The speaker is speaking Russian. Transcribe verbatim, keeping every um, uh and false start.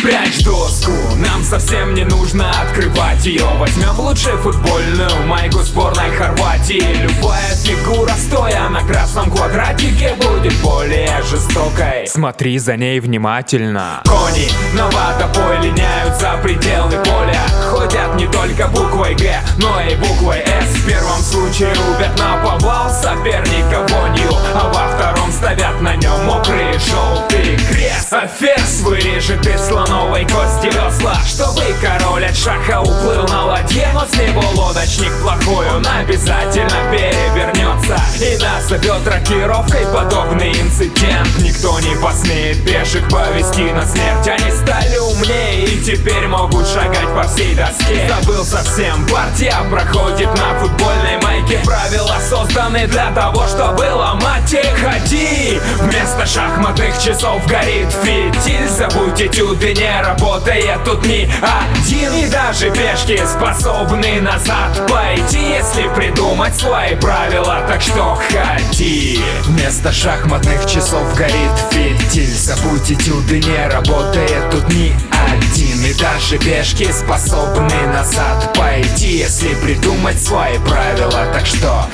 Прячь доску, нам совсем не нужно открывать ее. Возьмем лучше футбольную майку сборной Хорватии. Любая фигура, стоя на красном квадратике, будет более жестокой. Смотри за ней внимательно. Кони на водопой линяют за пределы поля. Ходят не только буквой Г, но и буквой С. В первом случае рубят на повал соперника вонью, а во втором ставят на нем мокрый желтый крест. А ферзь вырежет из слоновой кости весла, чтобы король от шаха уплыл на ладье. Но с него лодочник плохой, он обязательно перевернется и назовет рокировкой подобный инцидент. Никто не посмеет пешек повести на смерть. Они стали умнее и теперь могут шагать по всей доске. Забыл совсем, партия проходит на футбольной майке. Правила созданы для того, чтобы ломать их. Ходи! Вместо шахматных часов горит фитиль. Забудь этюды, не работает тут ни один. И даже пешки способны назад пойти, если придумать свои правила, так что ходи. Вместо шахматных часов горит фитиль. Забудь этюды, не работает тут ни один. И даже пешки способны назад пойти, если придумать свои правила, так что